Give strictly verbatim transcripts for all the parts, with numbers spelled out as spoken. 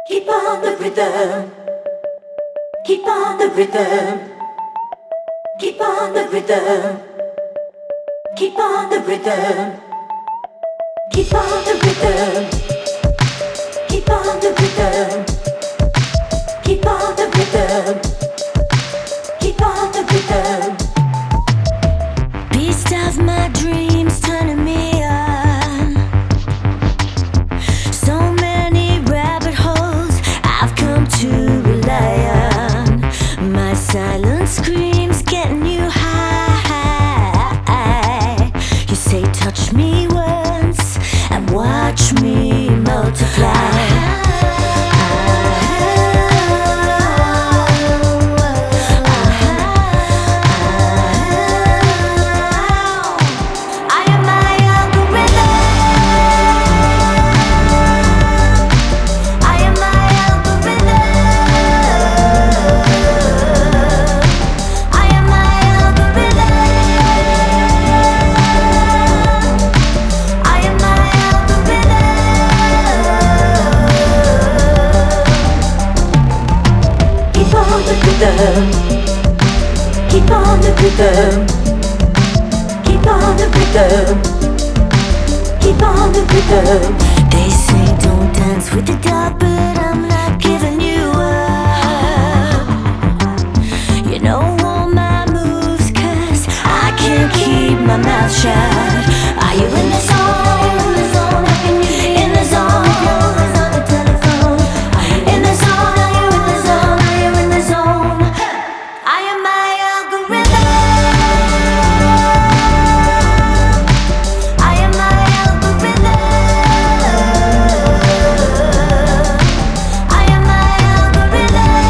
Keep on the rhythm. Keep on the rhythm. Keep on the rhythm. Keep on the rhythm. Keep on the rhythm. Keep on the rhythm. Keep on the rhythm. Keep on the rhythm. Beast of my dreams turning me on. So many rabbit holes I've come to rely on. My silent screams getting you high. You say touch me once and watch me multiply. Keep on the rhythm. Keep on the rhythm. Keep on the rhythm. They say don't dance with the dark, but I'm not giving you up. You know all my moves, cause I can't keep my mouth shut. Are you in the zone? In the zone? On the telephone. In the zone? Are you in the zone? Are you in the zone? I am my algorithm. I am my algorithm. I am my algorithm.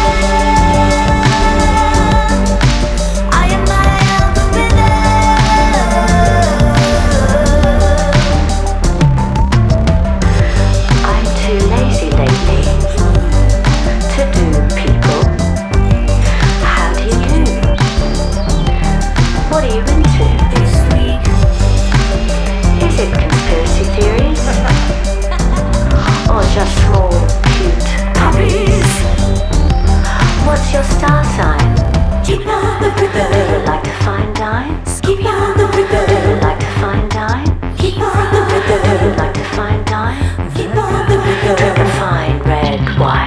I am my algorithm. I'm too lazy lately to do people. How do you do? What are you into this week? Is it conspiracy theories? Or just small, cute puppies? What's your star sign? Keep on the rhythm. Like to find dimes? Keep on the rhythm. Like to find dimes? Keep on the rhythm. Like to find dimes? Keep on the rhythm. Fine red wine.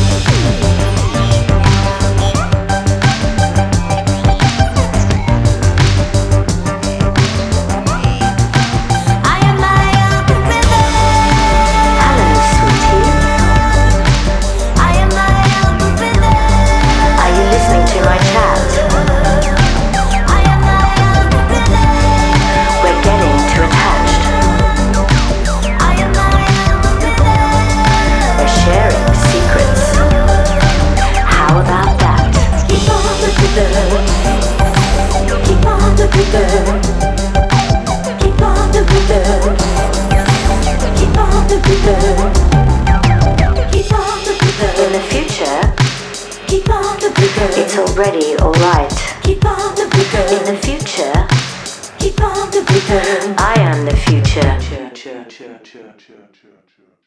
Keep on the rhythm. Keep on the rhythm. Keep on the rhythm. Keep on the rhythm. In the future, keep on the rhythm. It's already alright. Keep on the rhythm. In the future, keep on the rhythm. I am the future.